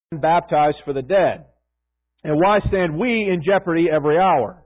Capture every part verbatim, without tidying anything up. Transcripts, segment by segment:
baptized for the dead? And why stand we in jeopardy every hour?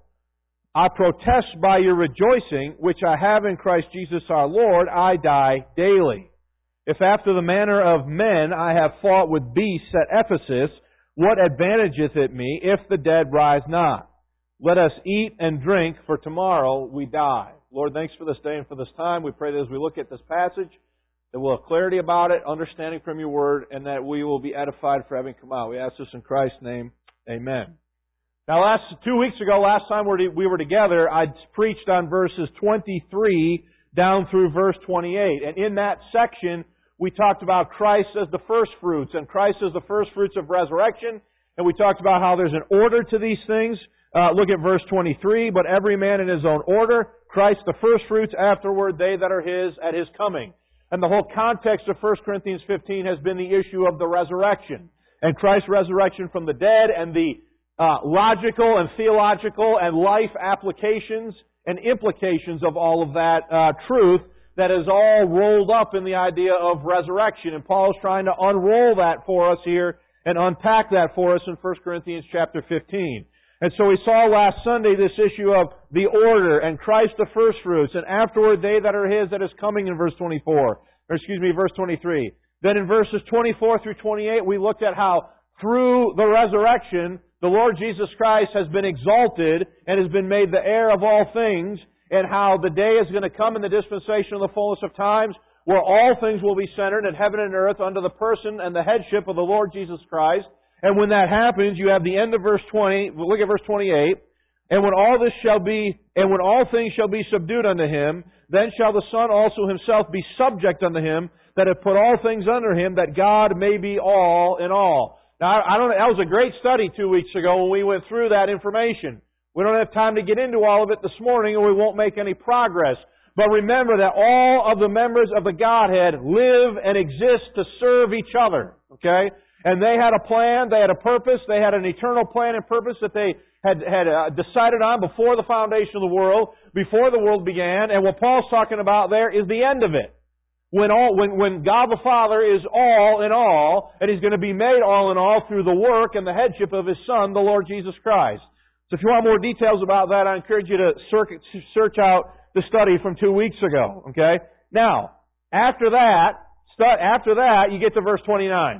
I protest by your rejoicing, which I have in Christ Jesus our Lord, I die daily. If after the manner of men I have fought with beasts at Ephesus, what advantageth it me if the dead rise not? Let us eat and drink, for tomorrow we die. Lord, thanks for this day and for this time. We pray that as we look at this passage, that we'll have clarity about it, understanding from your word, and that we will be edified for having come out. We ask this in Christ's name. Amen. Now, last two weeks ago, last time we were together, I preached on verses twenty-three down through verse twenty-eight. And in that section, we talked about Christ as the first fruits, and Christ as the first fruits of resurrection. And we talked about how there's an order to these things. Uh, look at verse twenty-three. But every man in his own order, Christ the first fruits, afterward they that are his at his coming. And the whole context of First Corinthians fifteen has been the issue of the resurrection. And Christ's resurrection from the dead, and the uh, logical and theological and life applications and implications of all of that uh, truth that is all rolled up in the idea of resurrection. And Paul is trying to unroll that for us here and unpack that for us in First Corinthians chapter fifteen. And so we saw last Sunday this issue of the order and Christ the first fruits, and afterward they that are his that is coming in verse twenty-four. Or excuse me, verse twenty-three. Then in verses twenty-four through twenty-eight we looked at how through the resurrection the Lord Jesus Christ has been exalted and has been made the heir of all things, and how the day is going to come in the dispensation of the fullness of times where all things will be centered in heaven and earth under the person and the headship of the Lord Jesus Christ. And when that happens, you have the end of verse twenty. Look at verse twenty-eight. And when all this shall be, and when all things shall be subdued unto him, then shall the Son also himself be subject unto him that hath put all things under him, that God may be all in all. Now, I don't know, that was a great study two weeks ago when we went through that information. We don't have time to get into all of it this morning, or we won't make any progress. But remember that all of the members of the Godhead live and exist to serve each other. Okay? And they had a plan, they had a purpose, they had an eternal plan and purpose that they had, had uh, decided on before the foundation of the world, before the world began. And what Paul's talking about there is the end of it. When all, when, when God the Father is all in all, and He's going to be made all in all through the work and the headship of His Son, the Lord Jesus Christ. So if you want more details about that, I encourage you to search out the study from two weeks ago. Okay? Now, after that, after that, you get to verse twenty-nine.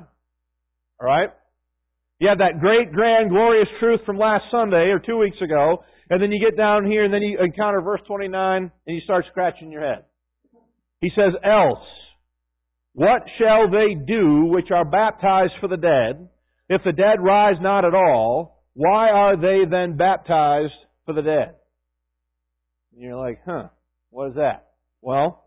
All right? You have that great, grand, glorious truth from last Sunday or two weeks ago, and then you get down here and then you encounter verse twenty-nine and you start scratching your head. He says, else, what shall they do which are baptized for the dead? If the dead rise not at all, why are they then baptized for the dead? And you're like, huh, what is that? Well,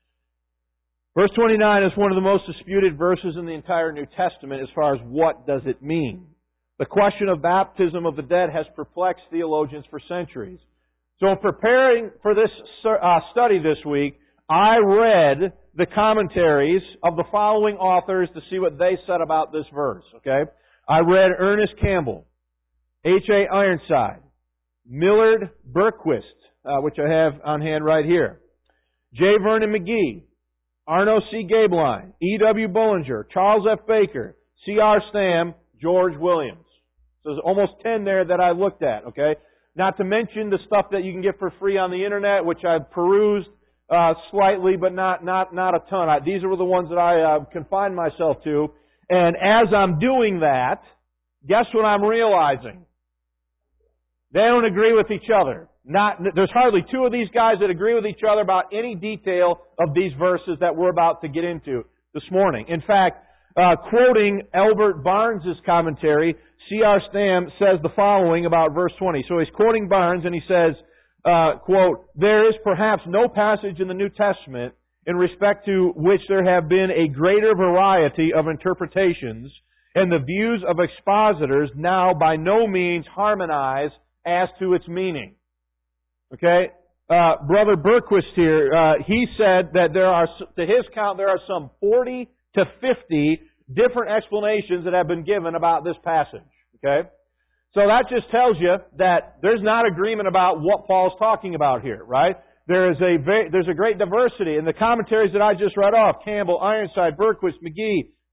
verse twenty-nine is one of the most disputed verses in the entire New Testament as far as what does it mean. The question of baptism of the dead has perplexed theologians for centuries. So in preparing for this uh, study this week, I read the commentaries of the following authors to see what they said about this verse. Okay, I read Ernest Campbell, H A Ironside, Millard Berquist, uh, which I have on hand right here, J. Vernon McGee, Arno C. Gabeline, E. W. Bullinger, Charles F. Baker, C. R. Stam, George Williams. So there's almost ten there that I looked at. Okay, not to mention the stuff that you can get for free on the internet, which I've perused Uh, slightly, but not not not a ton. I, these are the ones that I uh, confined myself to. And as I'm doing that, guess what I'm realizing? They don't agree with each other. Not there's hardly two of these guys that agree with each other about any detail of these verses that we're about to get into this morning. In fact, uh, quoting Albert Barnes' commentary, C R. Stam says the following about verse twenty. So he's quoting Barnes, and he says, Uh, quote, there is perhaps no passage in the New Testament in respect to which there have been a greater variety of interpretations, and the views of expositors now by no means harmonize as to its meaning. Okay? Uh, Brother Berquist here, uh, he said that there are, to his count, there are some forty to fifty different explanations that have been given about this passage. Okay? So that just tells you that there's not agreement about what Paul's talking about here, right? There is a very, there's a great diversity in the commentaries that I just read off. Campbell, Ironside, Berquist, McGee,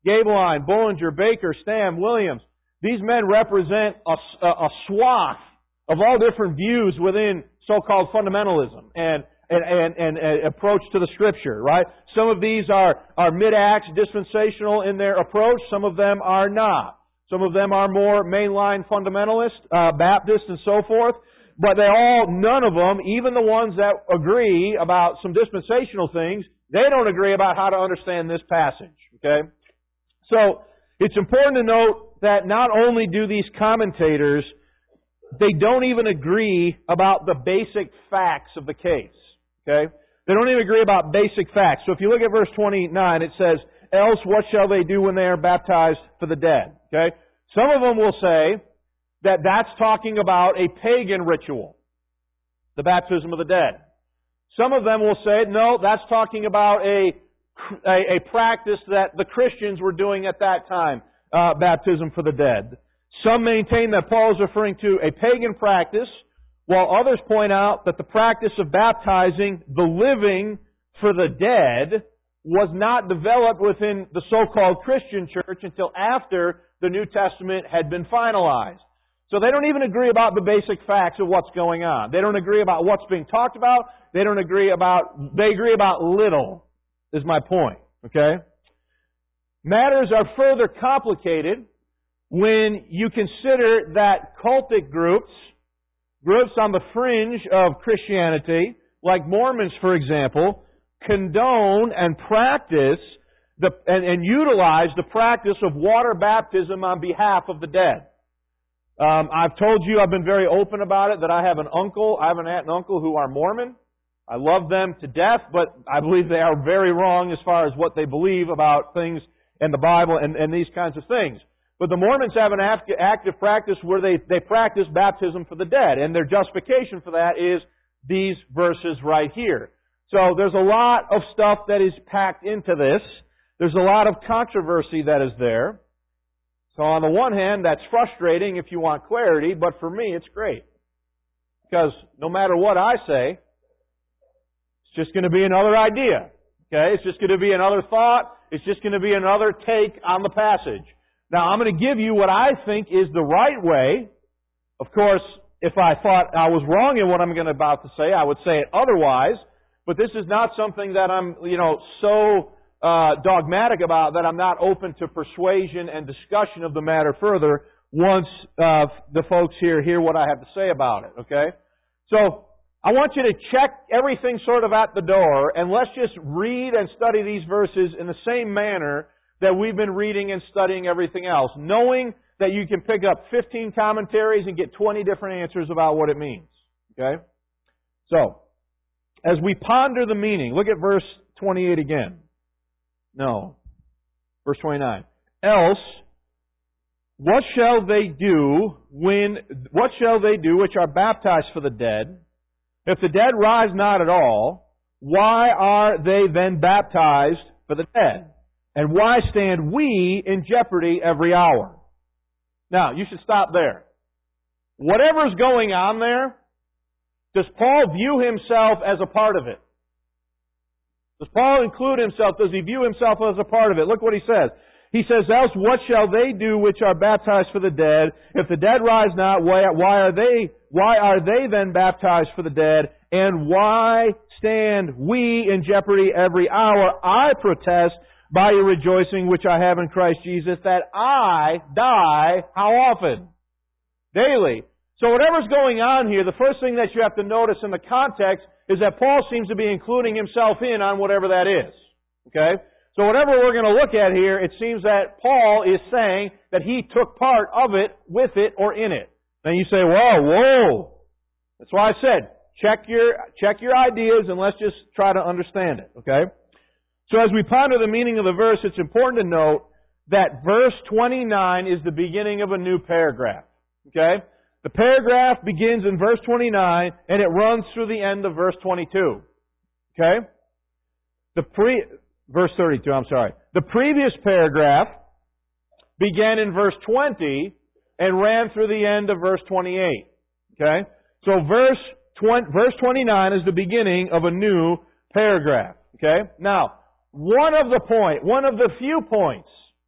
Gabeline, Bullinger, Baker, Stam, Williams. These men represent a, a swath of all different views within so-called fundamentalism and, and, and, and, and approach to the Scripture, right? Some of these are, are mid-acts, dispensational in their approach. Some of them are not. Some of them are more mainline fundamentalist, uh, Baptist and so forth. But they all, none of them, even the ones that agree about some dispensational things, they don't agree about how to understand this passage, okay? So, it's important to note that not only do these commentators, they don't even agree about the basic facts of the case, okay? They don't even agree about basic facts. So if you look at verse twenty-nine, it says, else what shall they do when they are baptized for the dead, okay? Some of them will say that that's talking about a pagan ritual, the baptism of the dead. Some of them will say, no, that's talking about a A, a practice that the Christians were doing at that time, uh, baptism for the dead. Some maintain that Paul is referring to a pagan practice, while others point out that the practice of baptizing the living for the dead was not developed within the so-called Christian church until after the New Testament had been finalized. So they don't even agree about the basic facts of what's going on. They don't agree about what's being talked about. They don't agree about, they agree about little, is my point, okay? Matters are further complicated when you consider that cultic groups, groups on the fringe of Christianity, like Mormons, for example, condone and practice the, and, and utilize the practice of water baptism on behalf of the dead. Um, I've told you, I've been very open about it, that I have an uncle, I have an aunt and uncle who are Mormon. I love them to death, but I believe they are very wrong as far as what they believe about things in the Bible and, and these kinds of things. But the Mormons have an active practice where they, they practice baptism for the dead, and their justification for that is these verses right here. So there's a lot of stuff that is packed into this. There's a lot of controversy that is there. So on the one hand, that's frustrating if you want clarity, but for me, it's great. Because no matter what I say, it's just going to be another idea. Okay? It's just going to be another thought. It's just going to be another take on the passage. Now, I'm going to give you what I think is the right way. Of course, if I thought I was wrong in what I'm going to about to say, I would say it otherwise. But this is not something that I'm, you know, so uh, dogmatic about that I'm not open to persuasion and discussion of the matter further once uh, the folks here hear what I have to say about it. Okay? So, I want you to check everything sort of at the door, and let's just read and study these verses in the same manner that we've been reading and studying everything else, knowing that you can pick up fifteen commentaries and get twenty different answers about what it means. Okay? So, as we ponder the meaning, look at verse twenty-eight again. No. Verse twenty-nine. Else, what shall they do when, what shall they do which are baptized for the dead? If the dead rise not at all, why are they then baptized for the dead? And why stand we in jeopardy every hour? Now, you should stop there. Whatever's going on there, does Paul view himself as a part of it? Does Paul include himself? Does he view himself as a part of it? Look what he says. He says, else what shall they do which are baptized for the dead? If the dead rise not, why, why are they, why are they then baptized for the dead? And why stand we in jeopardy every hour? I protest by your rejoicing which I have in Christ Jesus that I die, how often? Daily. So whatever's going on here, the first thing that you have to notice in the context is that Paul seems to be including himself in on whatever that is. Okay? So whatever we're going to look at here, it seems that Paul is saying that he took part of it, with it, or in it. Then you say, whoa, whoa. That's why I said, check your, check your ideas and let's just try to understand it. Okay? So as we ponder the meaning of the verse, it's important to note that verse twenty-nine is the beginning of a new paragraph. Okay? The paragraph begins in verse twenty-nine and it runs through the end of verse twenty-two. Okay? The pre... Verse thirty-two, I'm sorry. The previous paragraph began in verse twenty and ran through the end of verse twenty-eight. Okay? So verse twenty, verse twenty-nine is the beginning of a new paragraph. Okay? Now, one of the point, one of the few points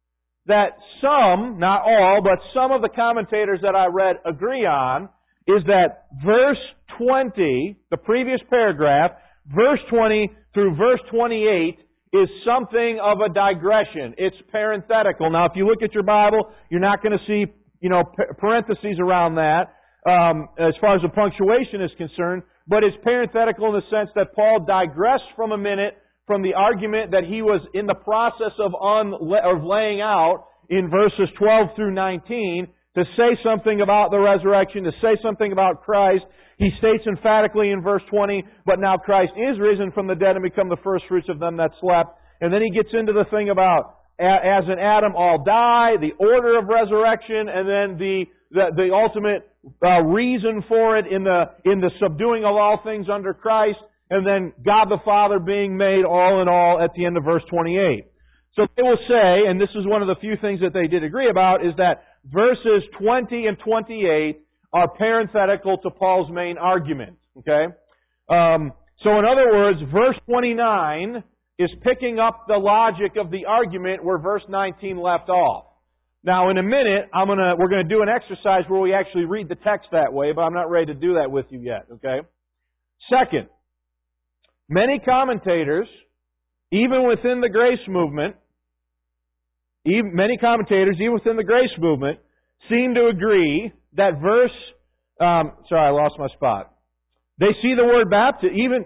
that some, not all, but some of the commentators that I read agree on is that verse twenty, the previous paragraph, verse twenty through verse twenty-eight is something of a digression. It's parenthetical. Now, if you look at your Bible, you're not going to see, you know, parentheses around that um, as far as the punctuation is concerned, but it's parenthetical in the sense that Paul digressed from a minute from the argument that he was in the process of, un- of laying out in verses twelve through nineteen to say something about the resurrection, to say something about Christ. He states emphatically in verse twenty, but now Christ is risen from the dead and become the first fruits of them that slept. And then he gets into the thing about as in Adam all die, the order of resurrection, and then the the, the ultimate uh, reason for it in the in the subduing of all things under Christ, and then God the Father being made all in all at the end of verse twenty-eight. So they will say, and this is one of the few things that they did agree about, is that verses twenty and twenty-eight are parenthetical to Paul's main argument. Okay? Um, so in other words, verse twenty-nine is picking up the logic of the argument where verse nineteen left off. Now in a minute, I'm gonna we're gonna do an exercise where we actually read the text that way, but I'm not ready to do that with you yet. Okay? Second, many commentators, even within the grace movement, even, many commentators, even within the grace movement, seem to agree that verse, um, sorry, I lost my spot. They see the word baptism, even,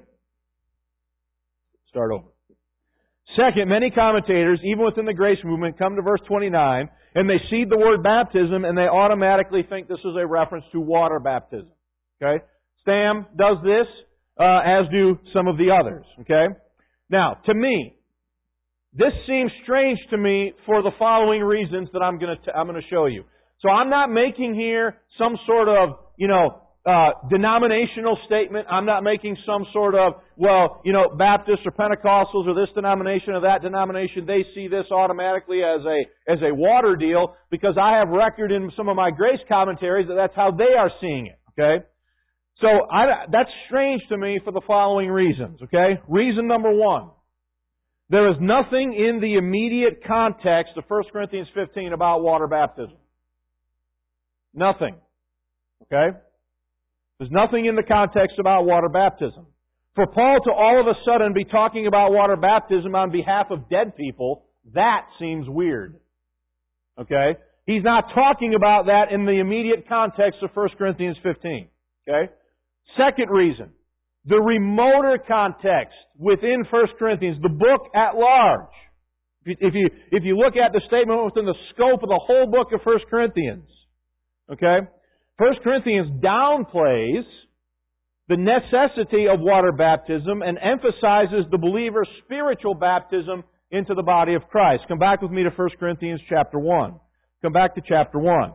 start over. Second, many commentators, even within the grace movement, come to verse twenty-nine, and they see the word baptism, and they automatically think this is a reference to water baptism. Okay? Stam does this, uh, as do some of the others. Okay? Now, to me, this seems strange to me for the following reasons that I'm going to I'm going to show you. So I'm not making here some sort of, you know, uh, denominational statement. I'm not making some sort of, well, you know, Baptists or Pentecostals or this denomination or that denomination, they see this automatically as a as a water deal, because I have record in some of my grace commentaries that that's how they are seeing it. Okay? So I, that's strange to me for the following reasons. Okay? Reason number one. There is nothing in the immediate context of First Corinthians fifteen about water baptism. Nothing. Okay? There's nothing in the context about water baptism. For Paul to all of a sudden be talking about water baptism on behalf of dead people, that seems weird. Okay? He's not talking about that in the immediate context of First Corinthians fifteen. Okay? Second reason. The remoter context within First Corinthians, the book at large. If you, if you look at the statement within the scope of the whole book of First Corinthians, okay, First Corinthians downplays the necessity of water baptism and emphasizes the believer's spiritual baptism into the body of Christ. Come back with me to First Corinthians chapter one. Come back to chapter one.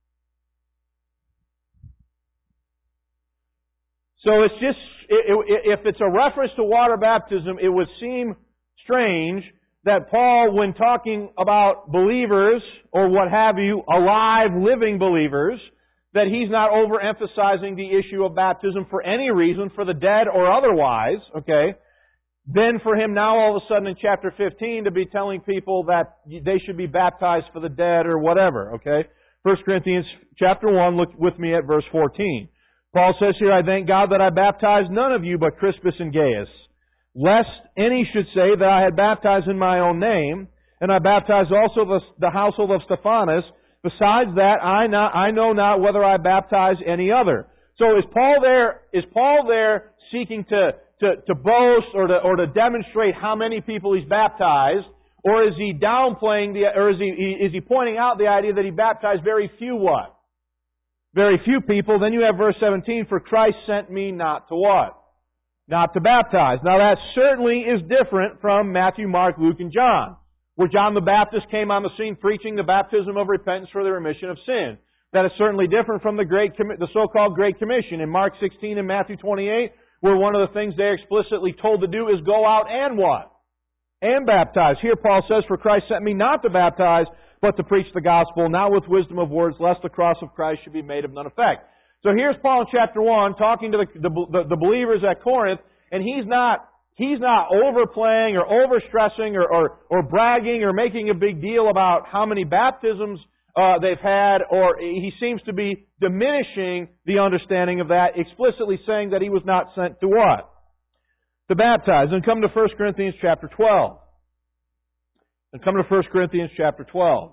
So it's just, if it's a reference to water baptism, it would seem strange that Paul, when talking about believers, or what have you, alive, living believers, that he's not overemphasizing the issue of baptism for any reason, for the dead or otherwise, okay? Then for him now all of a sudden in chapter fifteen to be telling people that they should be baptized for the dead or whatever, okay? First Corinthians chapter one, look with me at verse fourteen. Paul says here, I thank God that I baptized none of you but Crispus and Gaius, lest any should say that I had baptized in my own name, and I baptized also the, the household of Stephanas. Besides that, I not, I know not whether I baptize any other. So is Paul there, is Paul there seeking to, to, to boast or to, or to demonstrate how many people he's baptized? Or is he downplaying the, or is he, is he pointing out the idea that he baptized very few what? Very few people. Then you have verse seventeen, for Christ sent me not to what? Not to baptize. Now that certainly is different from Matthew, Mark, Luke, and John, where John the Baptist came on the scene preaching the baptism of repentance for the remission of sin. That is certainly different from the great, the so-called Great Commission in Mark sixteen and Matthew twenty-eight, where one of the things they're explicitly told to do is go out and what? And baptize. Here Paul says, for Christ sent me not to baptize, but to preach the gospel, not with wisdom of words, lest the cross of Christ should be made of none effect. So here's Paul in chapter one talking to the, the, the believers at Corinth, and he's not he's not overplaying or overstressing or, or, or bragging or making a big deal about how many baptisms uh, they've had, or he seems to be diminishing the understanding of that, explicitly saying that he was not sent to what? To baptize. And come to First Corinthians chapter twelve. And come to First Corinthians chapter twelve.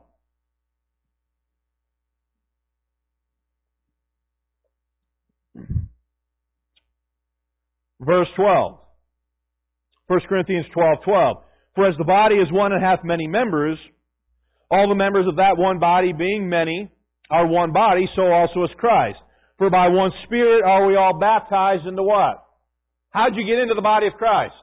Verse twelve. First Corinthians twelve, twelve. For as the body is one and hath many members, all the members of that one body being many are one body, so also is Christ. For by one Spirit are we all baptized into what? How'd you get into the body of Christ?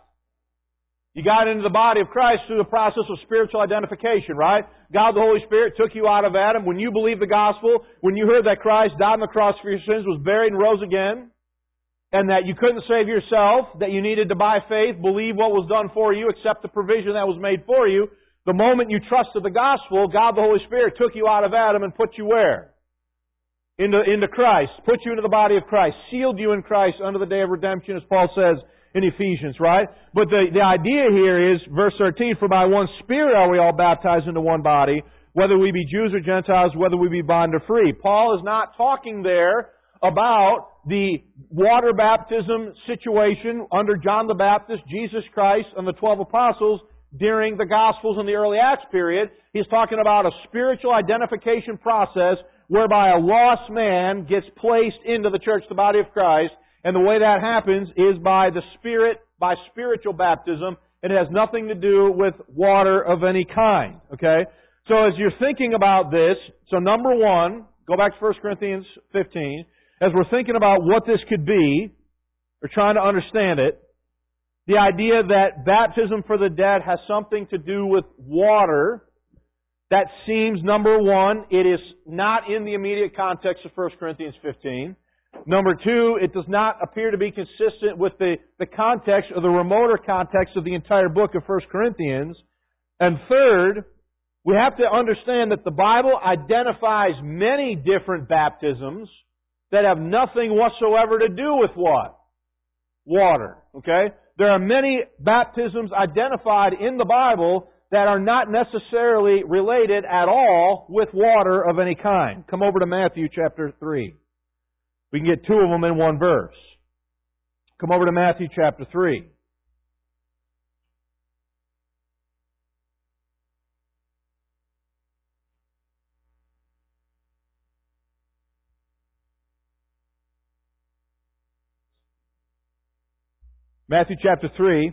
You got into the body of Christ through the process of spiritual identification, right? God the Holy Spirit took you out of Adam. When you believed the gospel, when you heard that Christ died on the cross for your sins, was buried and rose again, and that you couldn't save yourself, that you needed to, by faith, believe what was done for you, accept the provision that was made for you, the moment you trusted the gospel, God the Holy Spirit took you out of Adam and put you where? Into, into Christ. Put you into the body of Christ. Sealed you in Christ unto the day of redemption, as Paul says in Ephesians, right? But the, the idea here is, verse thirteen, for by one Spirit are we all baptized into one body, whether we be Jews or Gentiles, whether we be bond or free. Paul is not talking there about the water baptism situation under John the Baptist, Jesus Christ, and the twelve apostles during the Gospels and the early Acts period. He's talking about a spiritual identification process whereby a lost man gets placed into the church, the body of Christ, and the way that happens is by the Spirit, by spiritual baptism, and it has nothing to do with water of any kind. Okay? So as you're thinking about this, so number one, go back to First Corinthians fifteen, as we're thinking about what this could be, or trying to understand it, the idea that baptism for the dead has something to do with water, that seems, number one, it is not in the immediate context of First Corinthians fifteen. Number two, it does not appear to be consistent with the, the context or the remoter context of the entire book of First Corinthians. And third, we have to understand that the Bible identifies many different baptisms that have nothing whatsoever to do with what? Water. Okay? There are many baptisms identified in the Bible that are not necessarily related at all with water of any kind. Come over to Matthew chapter three. We can get two of them in one verse. Come over to Matthew chapter three. Matthew chapter three,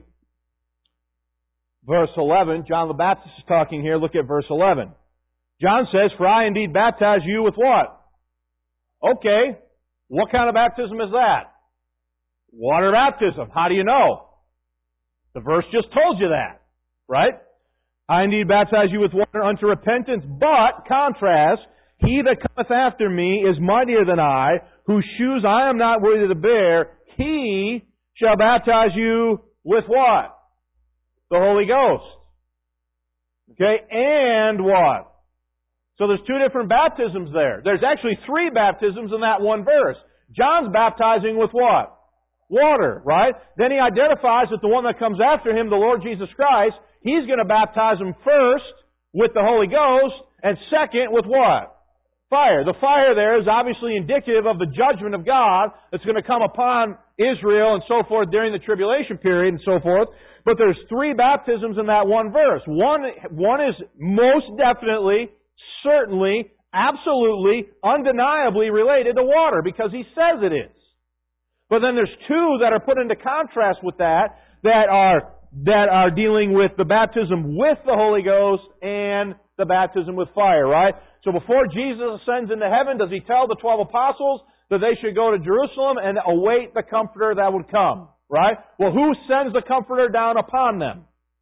verse eleven. John the Baptist is talking here. Look at verse eleven. John says, for I indeed baptize you with what? Okay. What kind of baptism is that? Water baptism. How do you know? The verse just told you that. Right? I indeed baptize you with water unto repentance, but, contrast, he that cometh after me is mightier than I, whose shoes I am not worthy to bear. He shall baptize you with what? The Holy Ghost. Okay, and what? So there's two different baptisms there. There's actually three baptisms in that one verse. John's baptizing with what? Water, right? Then he identifies that the one that comes after him, the Lord Jesus Christ, he's going to baptize him first with the Holy Ghost, and second with what? Fire. The fire there is obviously indicative of the judgment of God that's going to come upon Israel and so forth during the tribulation period and so forth. But there's three baptisms in that one verse. One, one is most definitely, certainly, absolutely, undeniably related to water because he says it is. But then there's two that are put into contrast with that that are that are dealing with the baptism with the Holy Ghost and the baptism with fire, right? So before Jesus ascends into heaven, does he tell the twelve apostles that they should go to Jerusalem and await the Comforter that would come, right? Well, who sends the Comforter down upon them?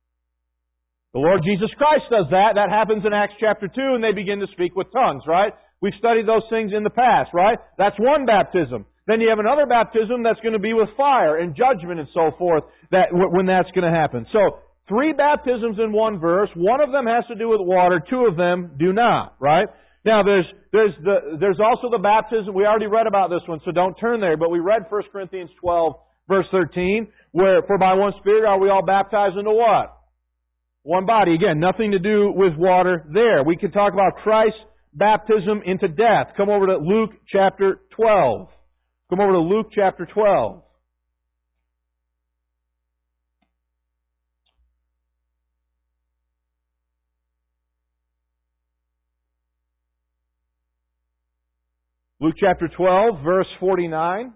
The Lord Jesus Christ does that. That happens in Acts chapter two, and they begin to speak with tongues, right? We've studied those things in the past, right? That's one baptism. Then you have another baptism that's going to be with fire and judgment and so forth, that when that's going to happen. So, three baptisms in one verse. One of them has to do with water. Two of them do not, right? Now, there's there's the there's also the baptism. We already read about this one, so don't turn there. But we read First Corinthians twelve, verse thirteen, Where, for by one Spirit are we all baptized into what? One body. Again, nothing to do with water there. We can talk about Christ's baptism into death. Come over to Luke chapter twelve. Come over to Luke chapter twelve. Luke chapter twelve, verse forty-nine.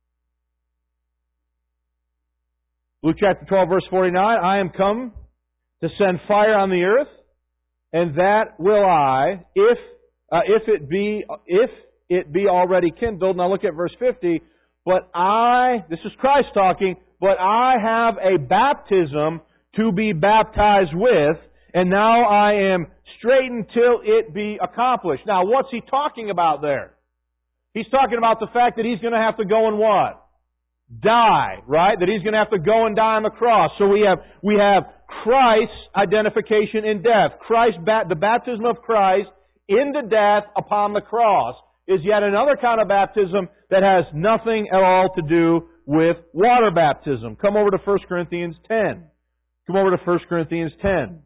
Luke chapter twelve, verse forty-nine. I am come to send fire on the earth, and that will I, if uh, if it be if it be already kindled. Now look at verse fifty. But I, this is Christ talking, but I have a baptism to be baptized with, and now I am straitened till it be accomplished. Now what's he talking about there? He's talking about the fact that he's going to have to go and what? Die, right? That he's going to have to go and die on the cross. So we have we have Christ's identification in death. Christ, the baptism of Christ into death upon the cross is yet another kind of baptism that has nothing at all to do with water baptism. Come over to First Corinthians ten. Come over to First Corinthians ten.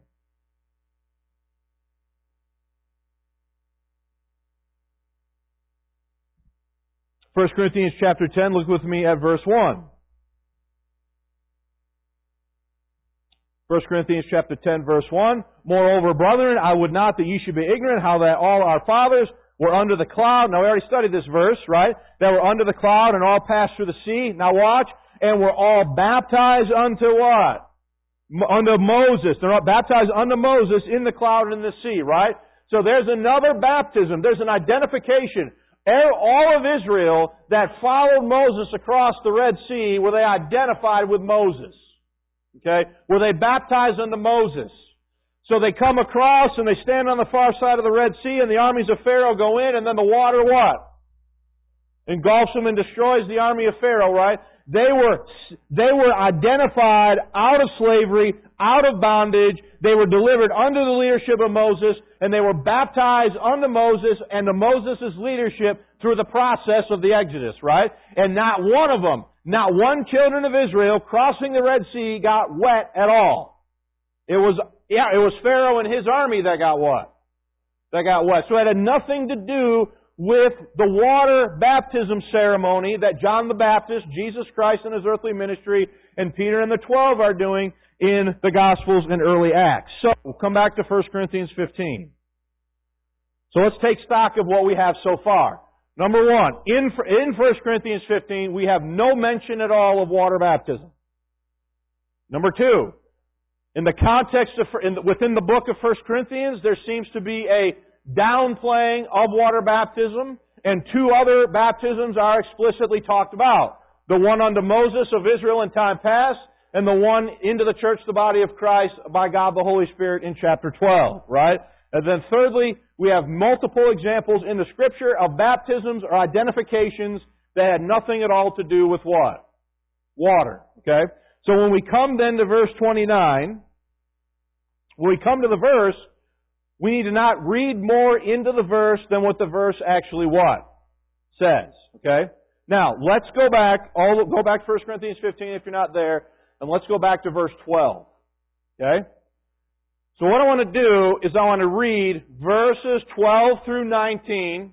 First Corinthians chapter ten, look with me at verse one. First Corinthians chapter ten, verse one. Moreover, brethren, I would not that ye should be ignorant how that all our fathers were under the cloud. Now we already studied this verse, right? That were under the cloud and all passed through the sea. Now watch. And were all baptized unto what? Unto Moses. They're all baptized unto Moses in the cloud and in the sea, right? So there's another baptism. There's an identification. All of Israel that followed Moses across the Red Sea, were they identified with Moses? Okay? Were they baptized unto Moses? So they come across and they stand on the far side of the Red Sea and the armies of Pharaoh go in and then the water what? Engulfs them and destroys the army of Pharaoh, right? They were, they were identified out of slavery, out of bondage. They were delivered under the leadership of Moses, and they were baptized under Moses and to Moses' leadership through the process of the Exodus, right? And not one of them, not one children of Israel crossing the Red Sea got wet at all. It was, yeah, it was Pharaoh and his army that got what? That got wet. So it had nothing to do with the water baptism ceremony that John the Baptist, Jesus Christ in His earthly ministry, and Peter and the twelve are doing in the Gospels and early Acts. So, we'll come back to First Corinthians fifteen. So let's take stock of what we have so far. Number one, in, in First Corinthians fifteen, we have no mention at all of water baptism. Number two, in the context of, in, within the book of First Corinthians, there seems to be a downplaying of water baptism, and two other baptisms are explicitly talked about. The one unto Moses of Israel in time past, and the one into the church, the body of Christ, by God the Holy Spirit in chapter twelve, right? And then thirdly, we have multiple examples in the Scripture of baptisms or identifications that had nothing at all to do with what? Water, okay? So when we come then to verse twenty-nine, when we come to the verse, we need to not read more into the verse than what the verse actually what? Says. Okay? Now, let's go back, all go back to First Corinthians fifteen if you're not there, and let's go back to verse twelve. Okay? So what I want to do is I want to read verses twelve through nineteen.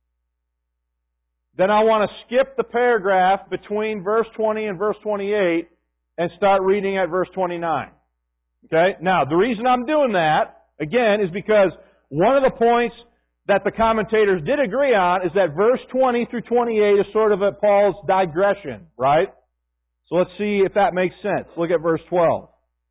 Then I want to skip the paragraph between verse twenty and verse twenty-eight and start reading at verse twenty-nine. Okay? Now, the reason I'm doing that, again, is because one of the points that the commentators did agree on is that verse twenty through twenty-eight is sort of a Paul's digression, right? So let's see if that makes sense. Look at verse twelve.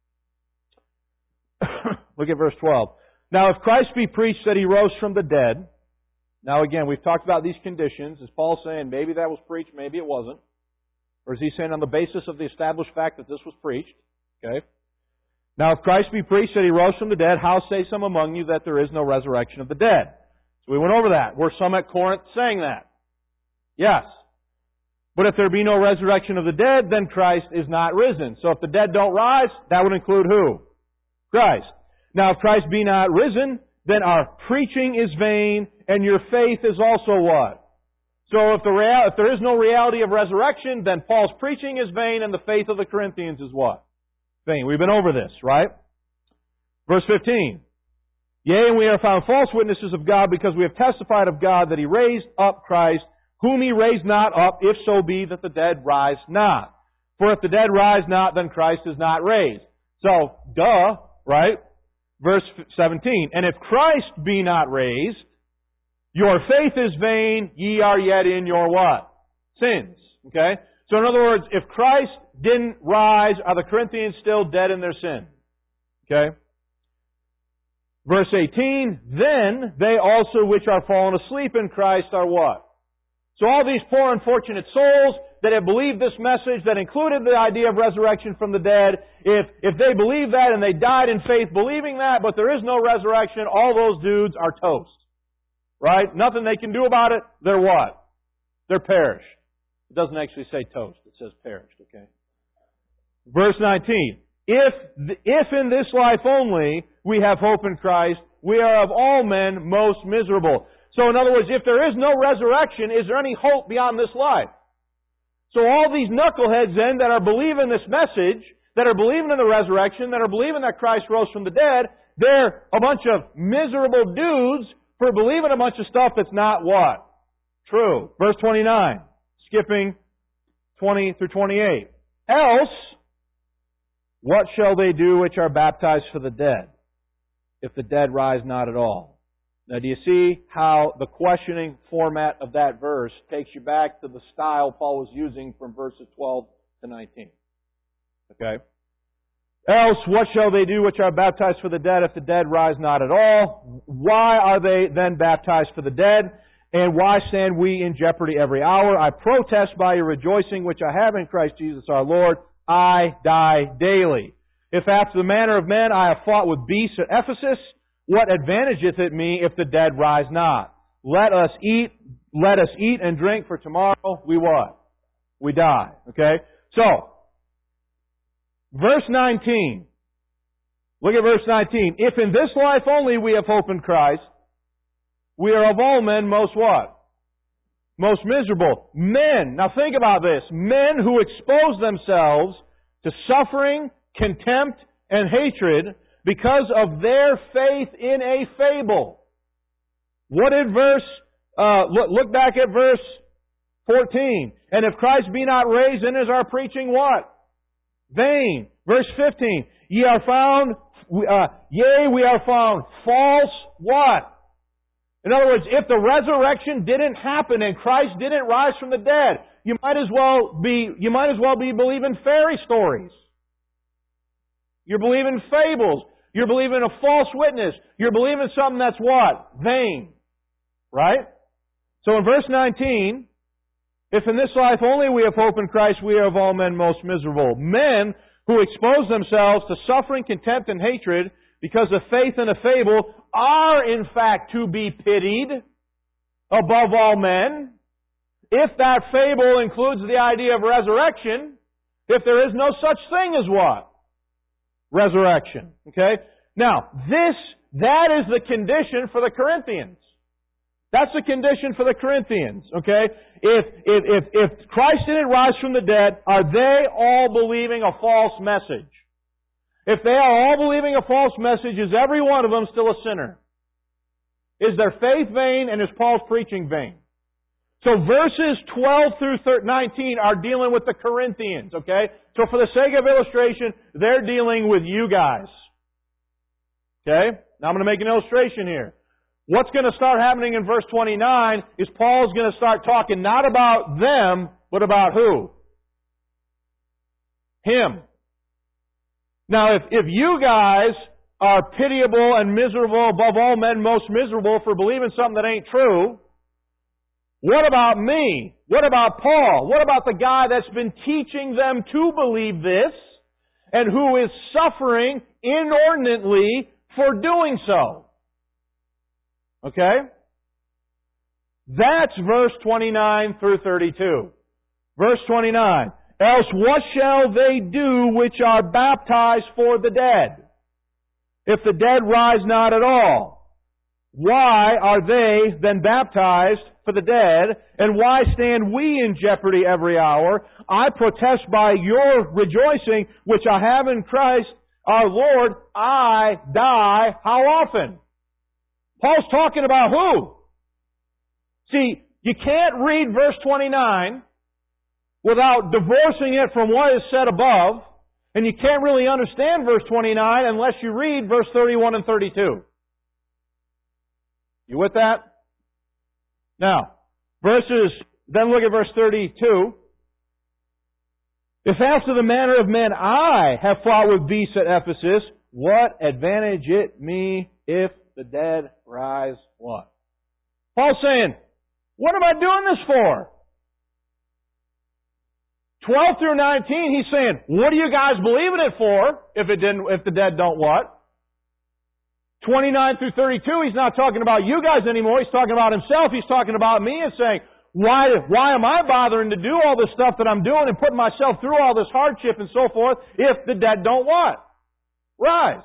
Look at verse twelve. Now, if Christ be preached that He rose from the dead, now again, we've talked about these conditions. Is Paul saying maybe that was preached, maybe it wasn't? Or is he saying on the basis of the established fact that this was preached? Okay. Now, if Christ be preached that He rose from the dead, how say some among you that there is no resurrection of the dead? So we went over that. Were some at Corinth saying that? Yes. But if there be no resurrection of the dead, then Christ is not risen. So if the dead don't rise, that would include who? Christ. Now, if Christ be not risen, then our preaching is vain, and your faith is also what? So if, the real, if there is no reality of resurrection, then Paul's preaching is vain and the faith of the Corinthians is what? Vain. We've been over this, right? Verse fifteen. Yea, and we are found false witnesses of God because we have testified of God that He raised up Christ, whom He raised not up, if so be that the dead rise not. For if the dead rise not, then Christ is not raised. So, duh, right? Verse seventeen. And if Christ be not raised, your faith is vain, ye are yet in your what? Sins. Okay? So in other words, if Christ didn't rise, are the Corinthians still dead in their sin? Okay? Verse eighteen, then they also which are fallen asleep in Christ are what? So all these poor unfortunate souls that have believed this message that included the idea of resurrection from the dead, if, if they believe that and they died in faith believing that, but there is no resurrection, all those dudes are toast. Right? Nothing they can do about it, they're what? They're perished. It doesn't actually say toast, it says perished, okay? Verse nineteen, if, if in this life only we have hope in Christ, we are of all men most miserable. So in other words, if there is no resurrection, is there any hope beyond this life? So all these knuckleheads then that are believing this message, that are believing in the resurrection, that are believing that Christ rose from the dead, they're a bunch of miserable dudes for believing a bunch of stuff that's not what? True. Verse twenty-nine, skipping twenty through twenty-eight. Else, what shall they do which are baptized for the dead, if the dead rise not at all? Now, do you see how the questioning format of that verse takes you back to the style Paul was using from verses twelve to nineteen? Okay? Else, what shall they do which are baptized for the dead, if the dead rise not at all? Why are they then baptized for the dead? And why stand we in jeopardy every hour? I protest by your rejoicing which I have in Christ Jesus our Lord, I die daily. If after the manner of men I have fought with beasts at Ephesus, what advantageth it me if the dead rise not? Let us eat, let us eat and drink, for tomorrow we what? We die. Okay? So, verse nineteen. Look at verse nineteen. If in this life only we have hope in Christ, we are of all men most what? Most miserable. Men, now think about this. Men who expose themselves to suffering, contempt, and hatred because of their faith in a fable. What did verse, uh, look, look back at verse fourteen. And if Christ be not raised, then is our preaching what? Vain. Verse fifteen. Ye are found, uh, yea, we are found false what? In other words, if the resurrection didn't happen and Christ didn't rise from the dead, you might as well be, you might as well be believing fairy stories. You're believing fables. You're believing a false witness. You're believing something that's what? Vain. Right? So in verse nineteen, if in this life only we have hope in Christ, we are of all men most miserable. Men who expose themselves to suffering, contempt, and hatred because of faith in a fable are in fact to be pitied above all men. If that fable includes the idea of resurrection, if there is no such thing as what? Resurrection. Okay? Now, this, that is the condition for the Corinthians. That's the condition for the Corinthians. Okay? If, if, if, if Christ didn't rise from the dead, are they all believing a false message? If they are all believing a false message, is every one of them still a sinner? Is their faith vain and is Paul's preaching vain? So verses twelve through nineteen are dealing with the Corinthians, okay? So for the sake of illustration, they're dealing with you guys. Okay? Now I'm going to make an illustration here. What's going to start happening in verse twenty-nine is Paul's going to start talking not about them, but about who? Him. Now if, if you guys are pitiable and miserable, above all men most miserable for believing something that ain't true, what about me? What about Paul? What about the guy that's been teaching them to believe this and who is suffering inordinately for doing so? Okay? That's verse twenty-nine through thirty-two. Verse twenty-nine. Else what shall they do which are baptized for the dead, if the dead rise not at all? Why are they then baptized for the dead? And why stand we in jeopardy every hour? I protest by your rejoicing, which I have in Christ our Lord, I die how often? Paul's talking about who? See, you can't read verse twenty-nine without divorcing it from what is said above, and you can't really understand verse twenty-nine unless you read verse thirty-one and thirty-two. You with that? Now, verses, then look at verse thirty-two. If after the manner of men I have fought with beasts at Ephesus, what advantage it me if the dead rise what? Paul's saying, what am I doing this for? twelve through nineteen, he's saying, what are you guys believing it for if it didn't, if the dead don't what? twenty-nine through thirty-two, he's not talking about you guys anymore. He's talking about himself. He's talking about me and saying, why, why am I bothering to do all this stuff that I'm doing and putting myself through all this hardship and so forth if the dead don't what? Rise.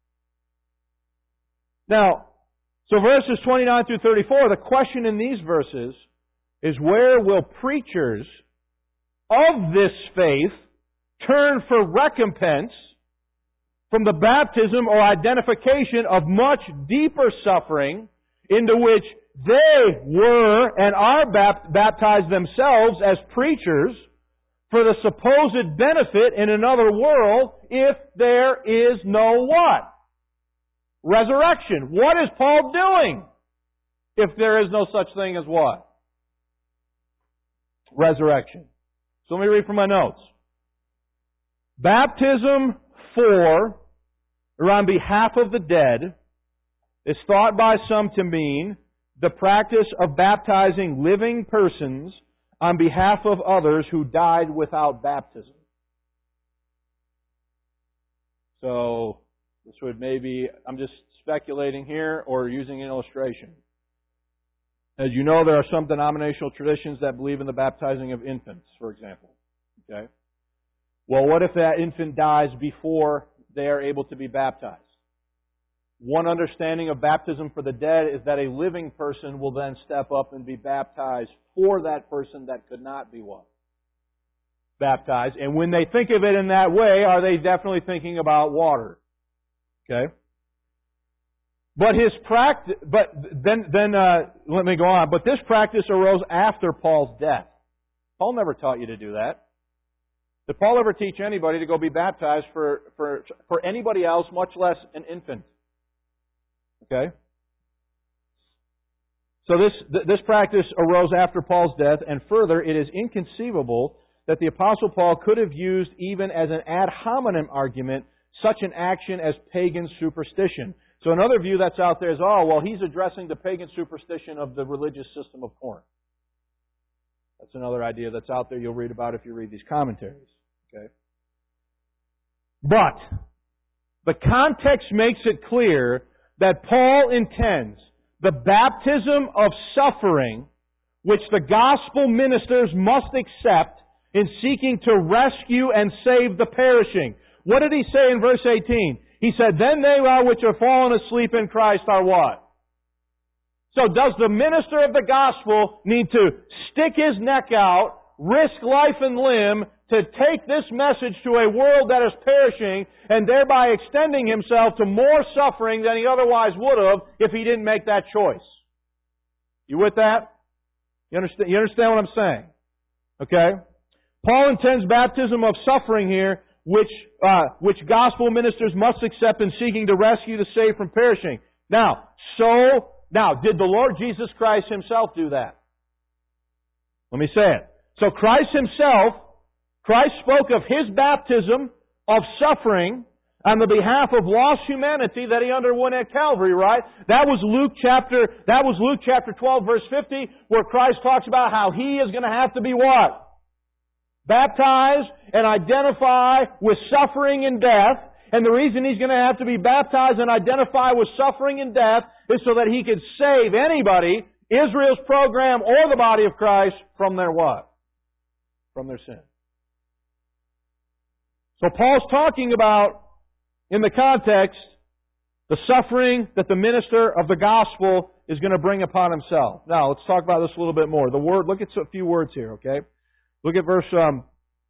Now, so verses twenty-nine through thirty-four, the question in these verses is, where will preachers of this faith turn for recompense from the baptism or identification of much deeper suffering into which they were and are baptized themselves as preachers for the supposed benefit in another world if there is no what? Resurrection. What is Paul doing if there is no such thing as what? Resurrection. So let me read from my notes. Baptism for or on behalf of the dead is thought by some to mean the practice of baptizing living persons on behalf of others who died without baptism. So, this would maybe, I'm just speculating here or using an illustration. As you know, there are some denominational traditions that believe in the baptizing of infants, for example. Okay? Well, what if that infant dies before they are able to be baptized? One understanding of baptism for the dead is that a living person will then step up and be baptized for that person that could not be what? Baptized. And when they think of it in that way, are they definitely thinking about water? Okay? But his practice, but then, then uh, let me go on. But this practice arose after Paul's death. Paul never taught you to do that. Did Paul ever teach anybody to go be baptized for, for, for anybody else, much less an infant? Okay? So this, this practice arose after Paul's death, and further, it is inconceivable that the Apostle Paul could have used even as an ad hominem argument such an action as pagan superstition. So another view that's out there is, oh, well, he's addressing the pagan superstition of the religious system of Corinth. That's another idea that's out there you'll read about if you read these commentaries. Okay? But the context makes it clear that Paul intends the baptism of suffering which the gospel ministers must accept in seeking to rescue and save the perishing. What did he say in verse eighteen? He said, then they are which are fallen asleep in Christ are what? So does the minister of the gospel need to stick his neck out, risk life and limb to take this message to a world that is perishing and thereby extending himself to more suffering than he otherwise would have if he didn't make that choice? You with that? You understand, you understand what I'm saying? Okay? Paul intends baptism of suffering here, which uh, which gospel ministers must accept in seeking to rescue the saved from perishing. Now, so, now, did the Lord Jesus Christ Himself do that? Let me say it. So Christ Himself, Christ spoke of His baptism of suffering on the behalf of lost humanity that He underwent at Calvary, right? That was Luke chapter, that was Luke chapter twelve verse fifty, where Christ talks about how He is going to have to be what? Baptized and identify with suffering and death. And the reason He's going to have to be baptized and identify with suffering and death is so that He could save anybody, Israel's program or the body of Christ, from their what? From their sin. So Paul's talking about, in the context, the suffering that the minister of the gospel is going to bring upon Himself. Now, let's talk about this a little bit more. The word, look at a few words here, okay? Look at verse... Um,